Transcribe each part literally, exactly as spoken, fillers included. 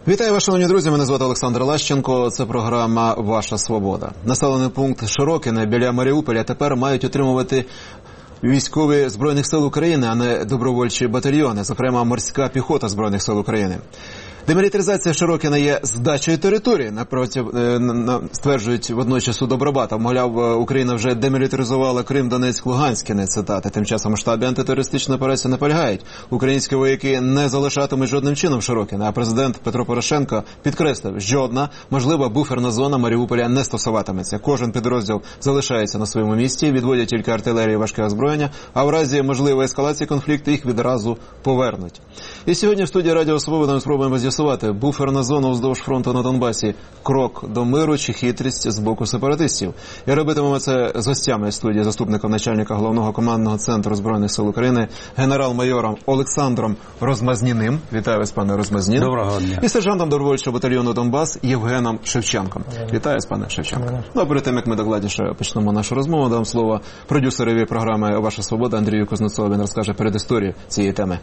Вітаю вас, шановні друзі, мене звати Олександр Лащенко, це програма «Ваша свобода». Населений пункт Широкине біля Маріуполя тепер мають отримувати військові Збройних сил України, а не добровольчі батальйони, зокрема морська піхота Збройних сил України. Демілітаризація Широкина є здачею території, напротив, стверджують водночас у Добробата. Мовляв, Україна вже демілітаризувала Крим, Донецьк, Луганськ, не цитати. Тим часом у штабі антитерористичної операції наполягають. Українські вояки не залишатимуть жодним чином Широкина, а президент Петро Порошенко підкреслив, жодна можлива буферна зона Маріуполя не стосуватиметься. Кожен підрозділ залишається на своєму місці, відводять тільки артилерію і важке озброєння, а в разі можливої ескалації конфлікту їх відразу повернуть. І сьогодні в студії Радіо Свобода ми спробуємо з'ясувати, буферна зона вздовж фронту на Донбасі – крок до миру чи хитрість з боку сепаратистів. І робитимемо це з гостями студії, заступником начальника головного командного центру Збройних сил України, генерал-майором Олександром Розмазніним. Вітаю вас, пане Розмазнін. Доброго дня. І сержантом добровольчого батальйону Донбас Євгеном Шевченком. Вітаю вас, пане Шевченко. Ну, а перед тим, як ми докладніше почнемо нашу розмову, дам слово продюсерові програми «Ваша свобода» Андрію Кузнецову. Він розкаже передісторію цієї теми.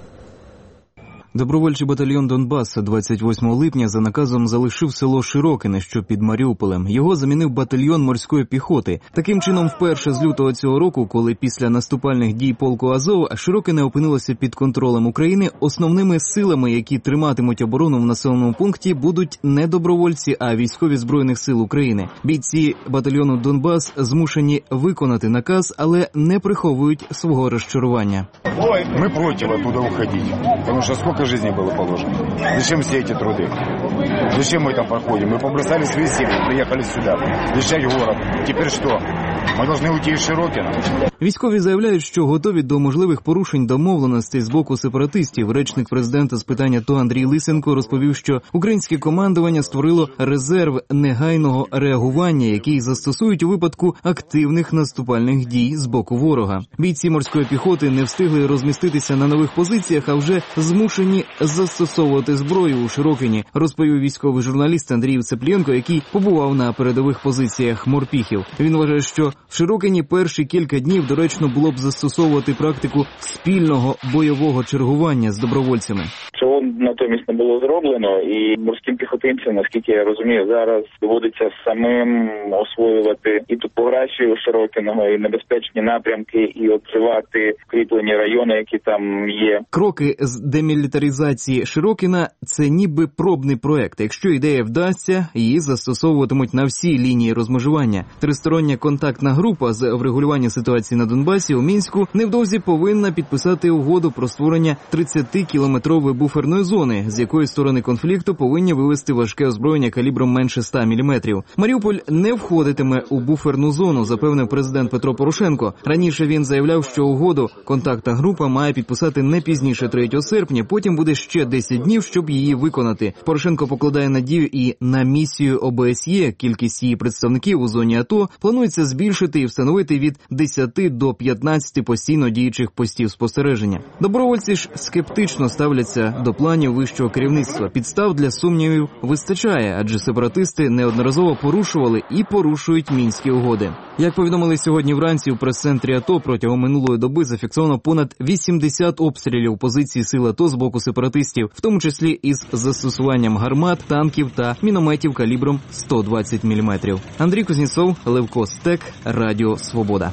Добровольчий батальйон Донбас двадцять восьмого липня за наказом залишив село Широкине, що під Маріуполем. Його замінив батальйон морської піхоти. Таким чином, вперше з лютого цього року, коли після наступальних дій полку Азов Широкине опинилося під контролем України, основними силами, які триматимуть оборону в населеному пункті, будуть не добровольці, а військові Збройних сил України. Бійці батальйону Донбас змушені виконати наказ, але не приховують свого розчарування. Ми проти оттуда уходити, тому що скільки жизни было положено. Зачем все эти труды? Зачем мы там проходим? Мы побросали свои семьи, приехали сюда, защищать город. Теперь что? Ми повинні уйти із Широкина. Військові заявляють, що готові до можливих порушень домовленостей з боку сепаратистів. Речник президента з питань АТО Андрій Лисенко розповів, що українське командування створило резерв негайного реагування, який застосують у випадку активних наступальних дій з боку ворога. Бійці морської піхоти не встигли розміститися на нових позиціях, а вже змушені застосовувати зброю у Широкині, розповів військовий журналіст Андрій Цеплєнко, який побував на передових позиціях морпіхів. Він вважає, що в Широкині перші кілька днів доречно було б застосовувати практику спільного бойового чергування з добровольцями. Цього натомість не було зроблено, і морським піхотинцям, наскільки я розумію, зараз доводиться самим освоювати і топографію Широкиного, і небезпечні напрямки, і обживати укріплені райони, які там є. Кроки з демілітаризації Широкина – це ніби пробний проект. Якщо ідея вдасться, її застосовуватимуть на всій лінії розмежування. Тристороння контактна група з врегулювання ситуації на Донбасі у Мінську невдовзі повинна підписати угоду про створення тридцятикілометрової буферної зони, з якої сторони конфлікту повинні вивести важке озброєння калібром менше ста міліметрів. Маріуполь не входитиме у буферну зону, запевнив президент Петро Порошенко. Раніше він заявляв, що угоду контактна група має підписати не пізніше третього серпня, потім буде ще десять днів, щоб її виконати. Порошенко покладає надію і на місію О Б С Є. Кількість її представників у зоні АТО планується збільшити і встановити від десяти до п'ятнадцяти постійно діючих постів спостереження. Добровольці ж скептично ставляться до планів вищого керівництва. Підстав для сумнівів вистачає, адже сепаратисти неодноразово порушували і порушують мінські угоди. Як повідомили сьогодні вранці у прес-центрі АТО, протягом минулої доби зафіксовано понад вісімдесят обстрілів позицій сил АТО з боку сепаратистів, в тому числі із застосуванням гармат, танків та мінометів калібром сто двадцять міліметрів. Андрій Кузнєцов, Левко Стек, Радіо Свобода.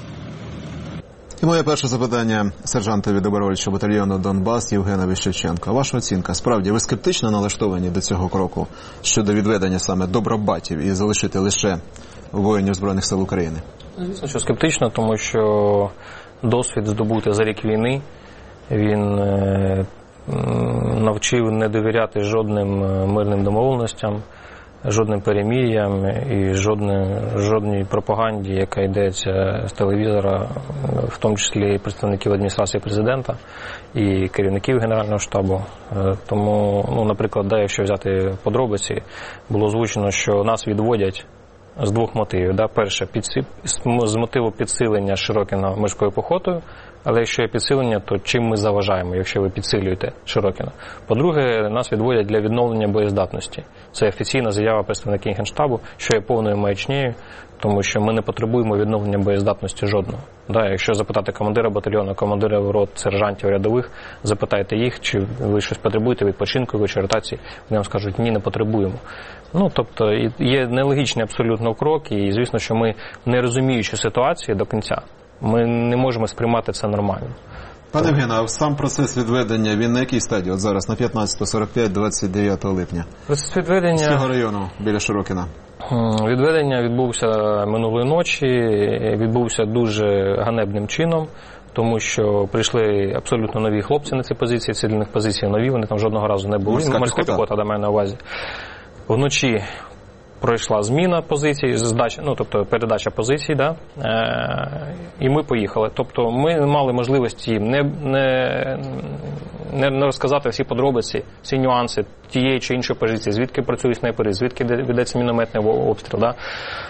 І моє перше запитання сержантові добровольчого батальйону Донбас Євгенові Шевченко. Ваша оцінка, справді ви скептично налаштовані до цього кроку щодо відведення саме добробатів і залишити лише воїнів Збройних сил України? Звісно, що скептично, тому що досвід здобути за рік війни, він е, навчив не довіряти жодним мирним домовленостям, жодним перемір'ям і жодним, жодній пропаганді, яка йдеться з телевізора, в тому числі представників адміністрації президента і керівників Генерального штабу. Тому, ну, наприклад, да, якщо взяти подробиці, було озвучено, що нас відводять з двох мотивів. Да? Перше, підсип... з мотиву підсилення Широкина морською піхотою, але якщо є підсилення, то чим ми заважаємо, якщо ви підсилюєте Широкина? По-друге, нас відводять для відновлення боєздатності. Це офіційна заява представників Генштабу, що є повною маячнею, тому що ми не потребуємо відновлення боєздатності жодного. Да, якщо запитати командира батальйону, командира рот, сержантів, рядових, запитайте їх, чи ви щось потребуєте, відпочинку, чи ротації, вони вам скажуть, ні, не потребуємо. Ну, тобто, є нелогічний абсолютно крок, і звісно, що ми, не розуміючи ситуацію до кінця, ми не можемо сприймати це нормально. Пане Євгене, а сам процес відведення, він на якій стадії? От зараз, на п'ятнадцяте сорок п'ять, двадцять дев'ятого липня. Процес відведення... З цього району, біля Широкіна. Відведення відбувся минулої ночі, відбувся дуже ганебним чином, тому що прийшли абсолютно нові хлопці на ці позиції, цивільних позицій нові, вони там жодного разу не були. Морська, Морська піхота, до мене на увазі. Вночі пройшла зміна позицій, здача, ну, тобто передача позицій, да? Е, і ми поїхали. Тобто ми не мали можливості їм не, не, не, не розказати всі подробиці, всі нюанси тієї чи іншої позиції, звідки працюють снайпери, звідки ведеться мінометний обстріл. Да?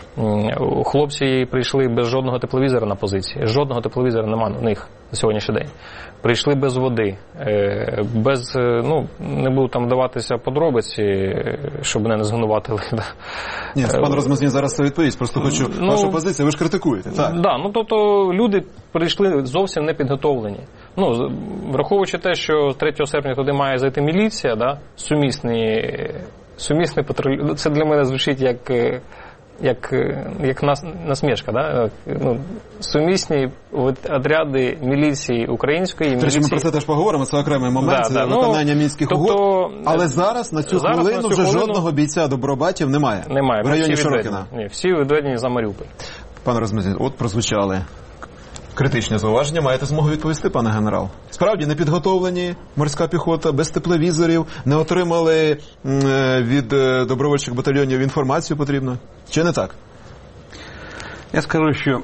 Хлопці прийшли без жодного тепловізора на позиції. Жодного тепловізора немає у них на сьогоднішній день. Прийшли без води, без, ну, не буду там вдаватися подробиці, щоб мене не звинуватили. Ні, пан Розмазній зараз це відповість, просто хочу ну, вашу позицію, ви ж критикуєте, так? Да, ну, тобто люди прийшли зовсім не підготовлені. Ну, враховуючи те, що третього серпня туди має зайти міліція, да, сумісні, сумісні патруль, це для мене звучить як... як, як нас, насмішка, да? Ну, сумісні отряди міліції української, міліції... Тож ми про це теж поговоримо, це окремий момент, да, да. виконання ну, мінських тобто, угод, але зараз на цю зараз хвилину на цю вже хвилину... жодного бійця добробатів немає, немає. В районі всі Широкіна. Ні, всі відведені за Маріуполь. Пане Розмазній, от прозвучали критичні зауваження, маєте змогу відповісти, пане генерал. Справді, не підготовлені морська піхота, без тепловізорів, не отримали від добровольчих батальйонів інформацію потрібну. Чи не так? Я скажу, що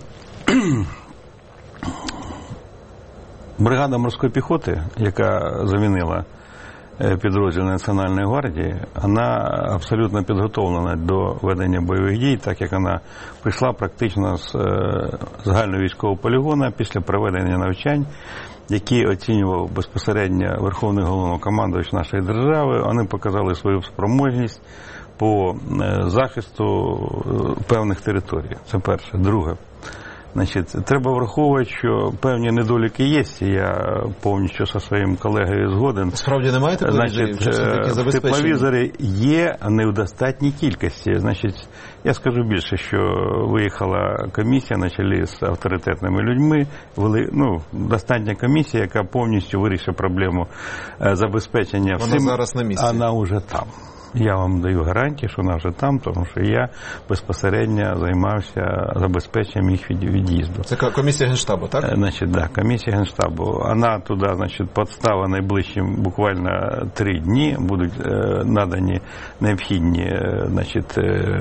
бригада морської піхоти, яка замінила підрозділ Національної гвардії, вона абсолютно підготовлена до ведення бойових дій, так як вона прийшла практично з загального військового полігону після проведення навчань, які оцінював безпосередньо Верховний Головнокомандувач нашої держави. Вони показали свою спроможність по захисту певних територій. Це перше. Друге. Значить, треба враховувати, що певні недоліки є, і я повністю зі своїм колегою згоден. Справді немає тепловізорів? Значить, тепловізори є не в достатній кількості. Значить, я скажу більше, що виїхала комісія на чолі з авторитетними людьми, вели, ну, достатня комісія, яка повністю вирішить проблему забезпечення всім. Вона зараз на місці. Вона вже там. Я вам даю гарантію, що вона вже там, тому що я безпосередньо займався забезпеченням їх від'їзду. Це комісія Генштабу, так? Значить, да, комісія Генштабу. Вона туди, значить, підстава найближчим буквально три дні, будуть е, надані необхідні е, значить,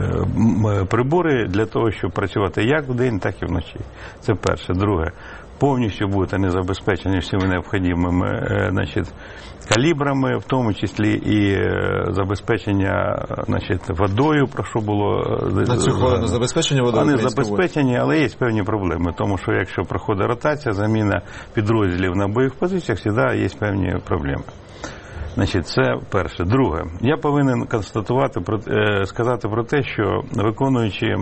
е, прибори для того, щоб працювати як вдень, так і вночі. Це перше. Друге. Повністю будуть вони забезпечені всіми необхідними е, значить, калібрами, в тому числі і забезпечення, значить, водою, про що було... На цю хвилину забезпечення водою? Вони забезпечені, але є певні проблеми, тому що якщо проходить ротація, заміна підрозділів на бойових позиціях, завжди є певні проблеми. Значить, це перше. Друге, я повинен констатувати, сказати про те, що виконуючи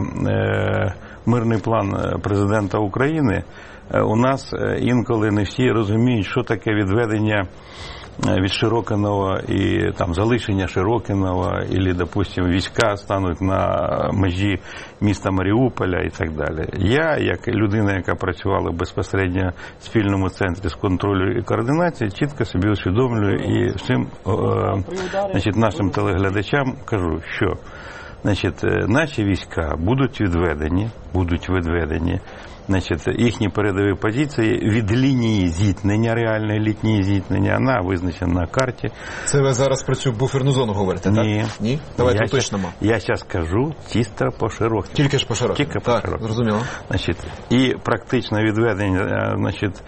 мирний план президента України, у нас інколи не всі розуміють, що таке відведення від Широкиного і там залишення Широкиного, або, допустим, війська стануть на межі міста Маріуполя і так далі. Я, як людина, яка працювала безпосередньо в спільному центрі з контролю і координації, чітко собі усвідомлюю і всім значить, нашим телеглядачам кажу, що значить, наші війська будуть відведені, будуть відведені, значить, їхні передові позиції від лінії зіткнення, реальної лінії зіткнення, вона визначена на карті. Це ви зараз про цю буферну зону говорите, Ні. так? Ні? Давайте уточнимо. Я зараз кажу чисто по Широкіному. Тільки ж по Широкіному. Тільки по так, Широкіному. Зрозуміло. Значить, і практичне відведення, значить,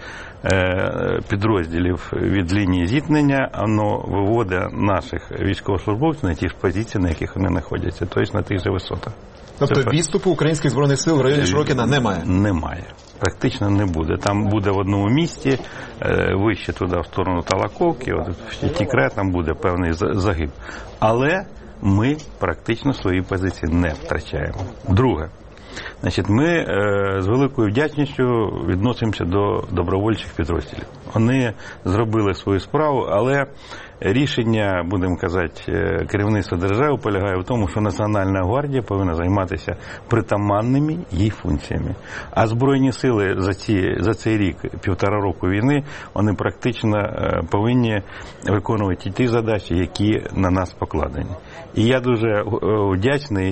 підрозділів від лінії зіткнення, воно виводить наших військовослужбовців на ті ж позиції, на яких вони знаходяться, тобто на тих же висотах. Тобто Це відступу українських збройних сил в районі Широкіна немає? Немає. Практично не буде. Там буде в одному місті, вище туди, в сторону Талаковки, от в Тікре, там буде певний загиб. Але ми практично свої позиції не втрачаємо. Друге. Значить, ми е, з великою вдячністю відносимося до добровольчих підрозділів. Вони зробили свою справу, але рішення, будемо казати, керівництва держави полягає в тому, що Національна гвардія повинна займатися притаманними їй функціями. А Збройні сили за, ці, за цей рік, півтора року війни, вони практично повинні виконувати ті задачі, які на нас покладені. І я дуже вдячний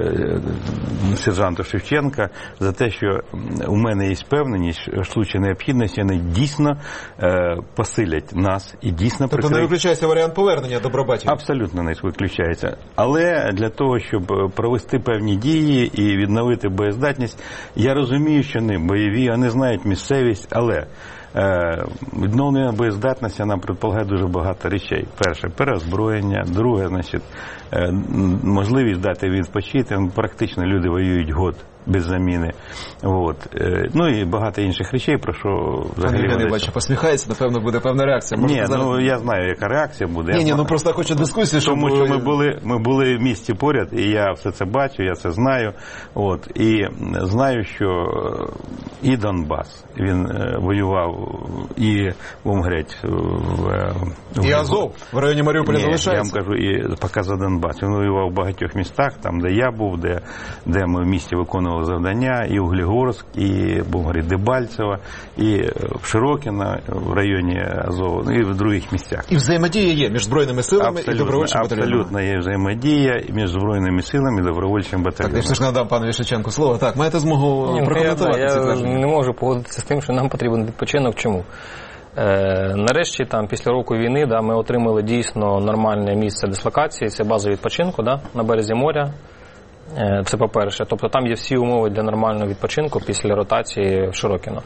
сержанту Шевченка за те, що у мене є впевненість, що в случаї необхідності вони дійсно посилять нас і дійсно прикриють. Тобто не виключається варіант повернення добробатів? Абсолютно не виключається. Але для того, щоб провести певні дії і відновити боєздатність, я розумію, що вони бойові, вони знають місцевість, але відновлення боєздатності нам предполагає дуже багато речей. Перше, переозброєння. Друге, значить, можливість дати відпочити. Практично люди воюють год без заміни. От. Ну і багато інших речей, про що взагалі... Пане бачу, посміхається, напевно, буде певна реакція. Ні, зараз... ну я знаю, яка реакція буде. Ні, ні, ну просто хочу дискусії, щоб... Тому що ми були, ми були в місті поряд, і я все це бачу, я це знаю. От. І знаю, що і Донбас, він воював, і, будемо говорити, в... І Азов в районі Маріуполя залишається. Я вам кажу, і поки за Донбас. Він воював в багатьох містах, там, де я був, де, де ми в місті виконували завдання, і Углегорськ, і, будемо говорити, Дебальцево, і в Широкино, в районі Азову, і в других місцях. І взаємодія є між Збройними силами абсолютно, і добровольчим батальйоном? Абсолютно є взаємодія між Збройними силами і добровольчим батальйоном. Так, я все ж надам пану Шевченку слово. Так, маєте змогу Ні, прокоментувати я, ці я твердження? Я не можу погодитися з тим, що нам потрібен відпочинок. Чому? Е, нарешті, там, після року війни, да, ми отримали дійсно нормальне місце дислокації, це база відпочинку, да, на березі моря. Е, це по-перше. Тобто там є всі умови для нормального відпочинку після ротації в Широкино.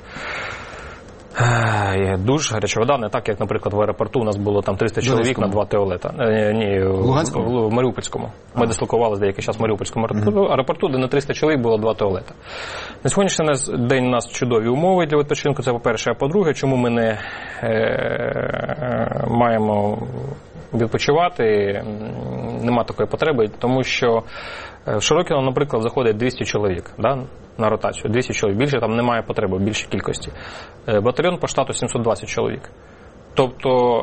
Е, душ, гаряча вода, не так, як, наприклад, в аеропорту у нас було там триста чоловік на два туалета. Е, ні, в, в Маріупольському. Ми дислокувалися деякий час в Маріупольському mm-hmm. аеропорту, де на триста чоловік було два туалета. На сьогоднішній день у нас чудові умови для відпочинку, це по-перше. А по-друге, чому ми не е, маємо відпочивати, нема такої потреби, тому що в Широкино, наприклад, заходить двісті чоловік, да, на ротацію, двісті чоловік, більше там немає потреби, більше кількості. Батальйон по штату сімсот двадцять чоловік. Тобто,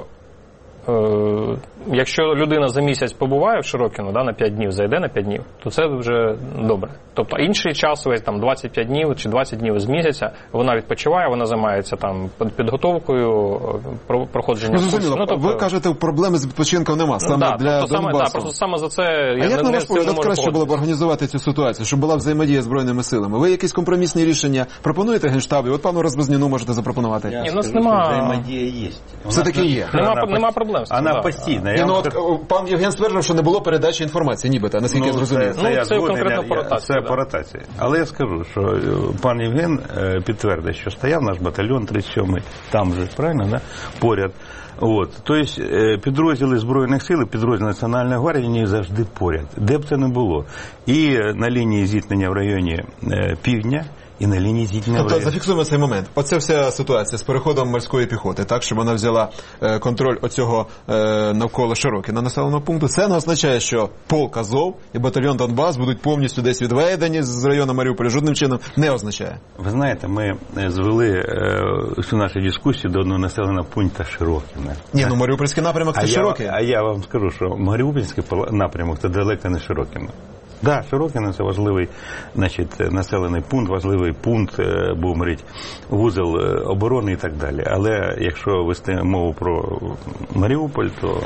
е, якщо людина за місяць побуває в Широкино, да, на п'ять днів, зайде на п'ять днів, то це вже добре. Тобто інший час, там двадцять п'ять днів чи двадцять днів з місяця, вона відпочиває, вона займається там підготовкою, проходження. Ну, ну, тобто... Ви кажете, проблеми з відпочинком нема, саме да, для тобто, Донбасу. Саме, да, просто саме за це а я як не, на ваш погляд краще було б організувати цю ситуацію, щоб була взаємодія з Збройними силами? Ви якісь компромісні рішення пропонуєте Генштабі? От пану Розбезніну можете запропонувати. Я Ні, у нас нема... взаємодія є. Все-таки є. Нема, нема проблем. Вона да. постійна. Ні, ну, от, пан Євген стверджував, що не було передачі інформації, нібито, наскільки ну, я зрозумів. Це, ну, це, це конкретно по ротації. Це да. по ротації. Але я скажу, що пан Євген підтвердить, що стояв наш батальйон тридцять сьомий, там же, правильно, да? Поряд. От. Тобто підрозділи Збройних сил, підрозділи Національної гвардії, вони завжди поряд, де б це не було. І на лінії зіткнення в районі півдня, і на лінії зіткнення. Тобто зафіксуємо цей момент. Оце вся ситуація з переходом морської піхоти, так, щоб вона взяла е, контроль оцього е, навколо Широкино населеного пункту. Це не означає, що полк Азов і батальйон Донбас будуть повністю десь відведені з району Маріуполя. Жодним чином не означає. Ви знаєте, ми звели е, всю нашу дискусію до одного населеного пункту Широкино. Ні, ну Маріупольський напрямок – це Широкий. А я вам скажу, що Маріупольський напрямок – це далеко не Широкино. Так, да, Широкино – це важливий, значить, населений пункт, важливий пункт, будемо говорити, вузол оборони і так далі. Але якщо вести мову про Маріуполь, то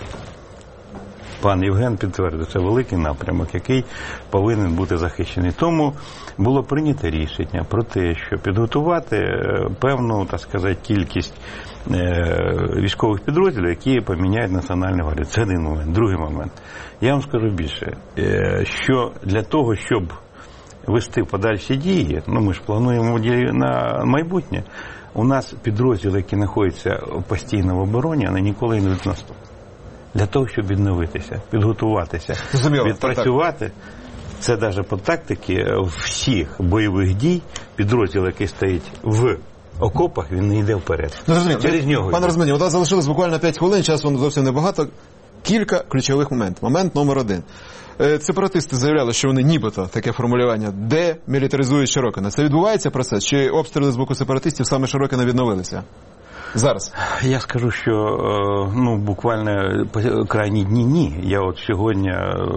пан Євген підтвердив, це великий напрямок, який повинен бути захищений. Тому було прийнято рішення про те, що підготувати певну, так сказати, кількість військових підрозділів, які поміняють Національну гвардію. Це один момент. Другий момент. Я вам скажу більше, що для того, щоб вести подальші дії, ну ми ж плануємо дії на майбутнє, у нас підрозділи, які знаходяться постійно в обороні, вони ніколи не йдуть в наступ. Для того, щоб відновитися, підготуватися, Зуміло, відпрацювати, так, так. Це навіть по тактиці всіх бойових дій, підрозділ, який стоїть в окопах, він не йде вперед. Ну, зрозуміло. Пане Розбезніну, у нас залишилось буквально п'ять хвилин, часу зовсім небагато. кілька ключових моментів. Момент номер один. Сепаратисти заявляли, що вони нібито, таке формулювання, демілітаризують Широкине. Це відбувається процес? Чи обстріли з боку сепаратистів саме Широкине відновилися? Зараз. Я скажу, що ну, буквально крайні дні ні. Я от сьогодні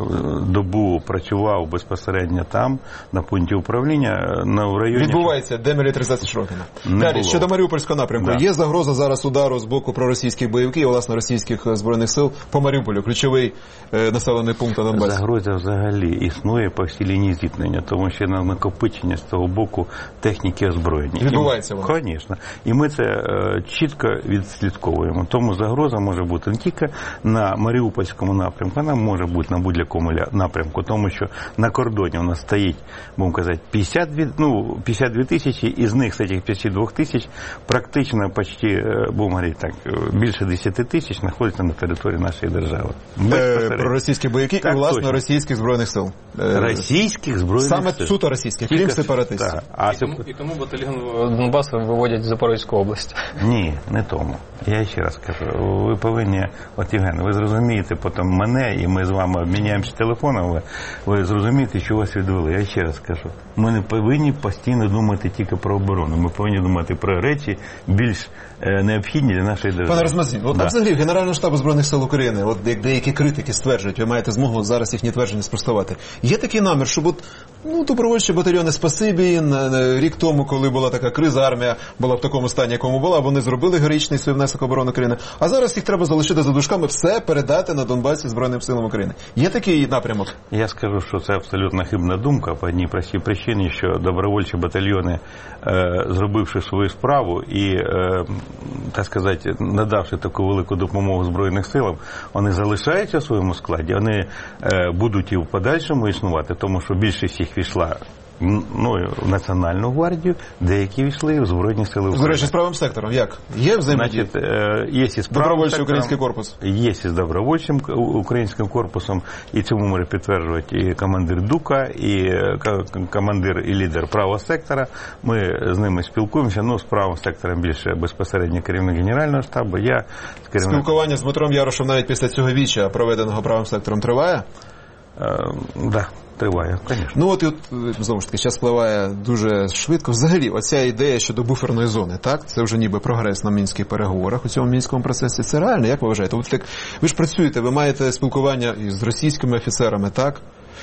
добу працював безпосередньо там, на пункті управління, на в районі... Відбувається демілітаризація Широкина. Не Далі, було. щодо Маріупольського напрямку. Да. Є загроза зараз удару з боку проросійських бойовиків, власне, російських збройних сил по Маріуполю, ключовий е, населений пункт на Донбасі. Загроза взагалі існує по всій лінії зіткнення, тому що на накопичення з того боку техніки озброєння. Відбувається воно? Звісно. І ми це е, чітко відслідковуємо. Тому загроза може бути не тільки на Маріупольському напрямку, вона може бути на будь-якому напрямку, тому що на кордоні у нас стоїть, будемо казати, п'ятдесят дві, ну, п'ятдесят дві тисячі, із них, з цих п'ятдесят дві тисяч, практично, почти, будемо говорити так, більше десять тисяч знаходяться на території нашої держави. Е, проросійські бойовики і, власне, точно. російських збройних сил. Е, Російських збройних Саме сил. суто російських, Тільки, крім сепаратистів. Так. А І тому, і тому батальйон Донбасу виводять в Запорізьку область. Ні, не тому. Я ще раз кажу, ви повинні, от Євген, ви зрозумієте потім мене, і ми з вами обміняємося телефоном, ви, ви зрозумієте, що вас відвели. Я ще раз кажу, ми не повинні постійно думати тільки про оборону, ми повинні думати про речі більш е, необхідні для нашої держави. Пане Розмазнін, от Да. а взагалі Генерального штабу Збройних сил України, от як деякі критики стверджують, ви маєте змогу зараз їхні твердження спростувати. Є такий намір, щоб от, ну, добровольчі батальйони спасибі, на, на, рік тому, коли була така криза, армія була в такому стані, якому була, вони зробили героїчний свій внесок оборони України, а зараз їх треба залишити за дужками, все передати на Донбасі Збройним силам України. Є такий напрямок? Я скажу, що це абсолютно хибна думка по одній простій причині, що добровольчі батальйони, е, зробивши свою справу і, е, так сказати, надавши таку велику допомогу Збройним силам, вони залишаються в своєму складі, вони е, будуть і в подальшому існувати, тому що більшість їх війшла ну, в Національну гвардію, деякі війшли в Збройні сили України. До речі, з правим сектором, як? Є взаємодія? Значить, е, є із правим Добровольчий сектором, український корпус. Є із добровольчим українським корпусом, і цьому може підтверджувати і командир ДУКа, і командир і лідер правого сектора. Ми з ними спілкуємося, ну, з правим сектором більше безпосередньо керівник Генерального штабу. Я з керівник... Спілкування з Дмитром Ярошем навіть після цього віча, проведеного правим сектором, триває? Е, да. Триває, звісно. Ну от, і от, знову ж таки, час спливає дуже швидко. Взагалі, оця ідея щодо буферної зони, так? Це вже ніби прогрес на мінських переговорах у цьому мінському процесі. Це реально, як ви вважаєте? От, так, ви ж працюєте, ви маєте спілкування із російськими офіцерами, так?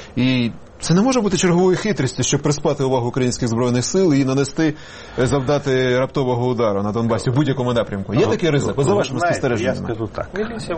І це не може бути черговою хитрістю, щоб приспати увагу українських збройних сил і нанести, завдати раптового удару на Донбасі в будь-якому напрямку. Є такий ризик? За вашими спостереженнями. Я скажу так.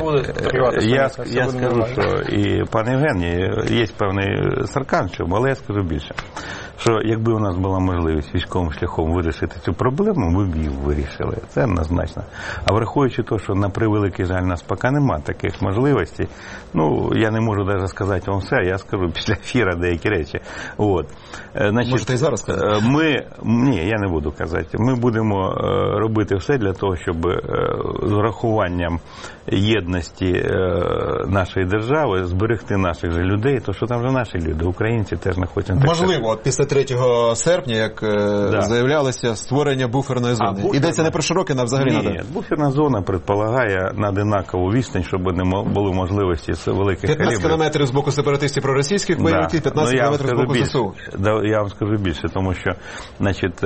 Я, Я, я скажу, що і пан Євген, є певний сарказм, але я скажу більше. Що якби у нас була можливість військовим шляхом вирішити цю проблему, ми б її вирішили. Це однозначно. А враховуючи те, що на превеликий жаль нас поки немає таких можливостей, ну, я не можу навіть сказати вам все, я скажу після ефіру деякі речі. От. Значить, можете і зараз сказати? Ми, ні, я не буду казати. Ми будемо робити все для того, щоб з врахуванням єдності нашої держави зберегти наших же людей, то що там вже наші люди, українці теж знаходяться. Можливо, от після третього серпня, як да. заявлялося, створення буферної зони. Буферна... Йдеться не про Широкине, а взагалі Ні, надо. буферна зона предполагає на одинакову відстань, щоб не було можливості з великих калібрів. п'ятнадцять кілометрів з боку сепаратистів проросійських да. бойовиків, п'ятнадцять ну, кілометрів з боку ЗСУ. Да, я вам скажу більше, тому що, значить,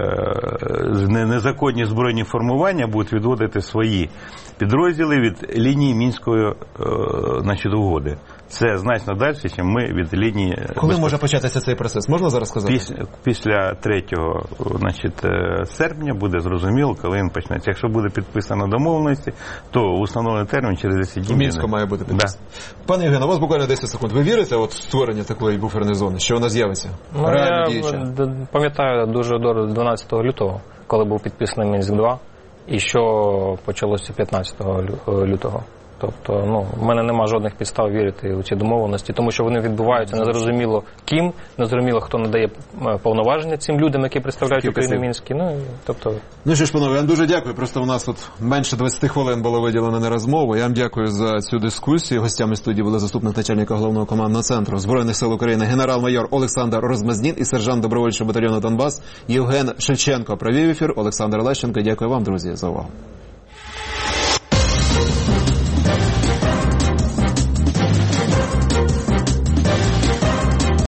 незаконні збройні формування будуть відводити свої підрозділи від лінії Мінської, значить, угоди. Це значно далі, ніж ми від лінії... Коли безпосередньо. може початися цей процес? Можна зараз сказати? Після, після третього, значить, серпня буде зрозуміло, коли він почнеться. Якщо буде підписано домовленості, то установлений термін через десять днів. В Мінську має бути підписано. Да. Пане Євген, у вас буквально десять секунд. Ви вірите от в створення такої буферної зони? Що вона з'явиться? Ну, реально я діюча? пам'ятаю дуже добре дванадцятого лютого, коли був підписаний Мінськ два, і що почалося п'ятнадцятого лютого. Тобто, ну, в мене нема жодних підстав вірити у ці домовленості, тому що вони відбуваються незрозуміло ким, незрозуміло, хто надає повноваження цим людям, які представляють Україну в Мінську. Ну, тобто... ну що ж, панове, я вам дуже дякую. Просто у нас тут менше двадцять хвилин було виділено на розмову. Я вам дякую за цю дискусію. Гостями студії були заступник начальника головного командного центру Збройних сил України генерал-майор Олександр Розмазнін і сержант добровольчого батальйону Донбас Євген Шевченко. Провів ефір Олександр Лещенко. Дякую вам, друзі, за увагу.